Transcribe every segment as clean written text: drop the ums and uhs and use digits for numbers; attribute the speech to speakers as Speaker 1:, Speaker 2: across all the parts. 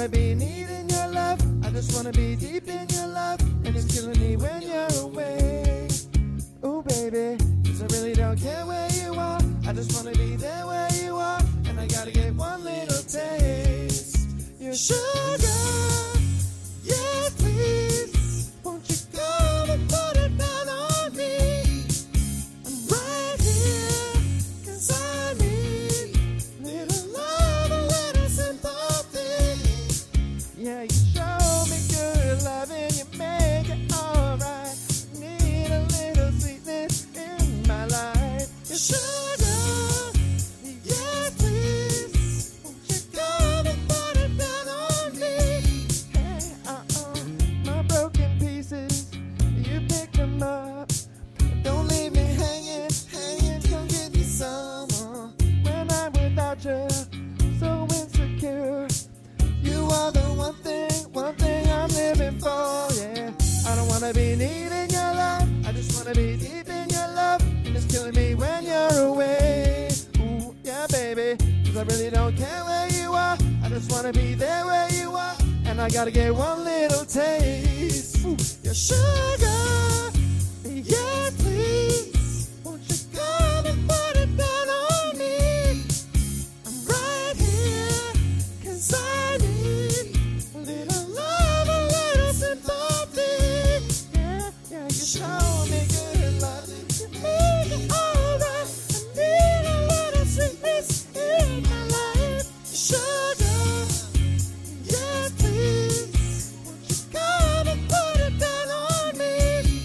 Speaker 1: wanna be needing your love. I just wanna be deep in your love, and it's killing me when you're away. Ooh, baby, 'cause I really don't care where you are. I just wanna be there where you are, and I gotta get one little taste. Your sugar, yes please. Won't you come and put it down on me? I'm right here, 'cause I need little love, a little sympathy. Yeah, you show me good love and you make it alright. Need a little sweetness in my life. Your sugar, yes please. Won't you come and put it down on me? Hey, my broken pieces, you pick them up. Don't leave me hanging, come get me some. When I'm without you, so insecure. You are the one thing I'm living for, yeah. I don't wanna be needing your love, I just wanna be deep in your love, and it's killing me when you're away. Ooh, yeah, baby, 'cause I really don't care where you are. I just wanna be there where you are, and I gotta get one little taste. Ooh, your sugar, yeah, please. Won't you come and put it down on me? I'm right here, 'cause I need a little love, a little sympathy. Yeah, you show me good love. You make it alright. I need a little sweetness in my life. Sugar, yes please. Won't you come and put it down on me?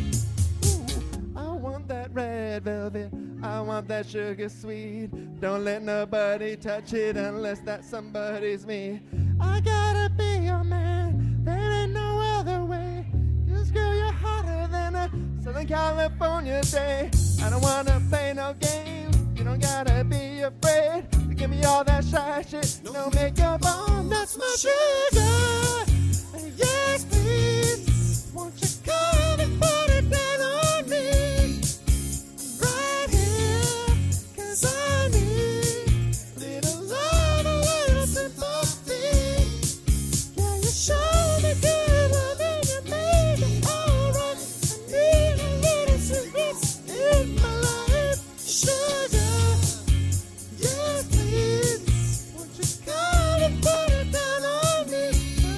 Speaker 1: Ooh, I want that red velvet, I want that sugar sweet. Don't let nobody touch it unless that somebody's me. I gotta be your man, there ain't no other way. 'Cause girl, you're hotter than a Southern California day. I don't wanna play no games, you don't gotta be afraid to give me all that shy shit. No makeup on, that's my sugar. Yes please, won't you come and put it down on me? Right here, 'cause I need little love, a little sympathy. Yeah, you show me good love and you make it alright. I need a little sweetness in my life. Sugar, yes please. Won't you come and put it down on me?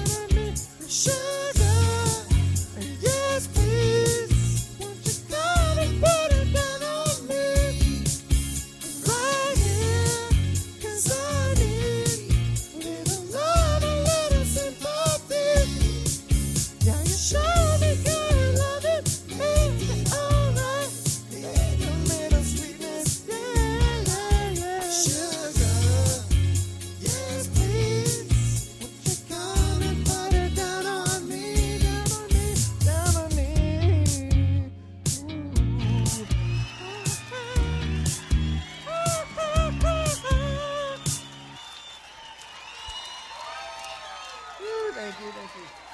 Speaker 1: Sugar, yes please. Won't you come and put it down on me? Right here, 'cause I need little love, a little sympathy. Yeah, you show me good love and make it alright. Need a little sweetness, yeah. Sugar, yes please. Won't you come and put it down on me, down on me. Ooh. Thank you.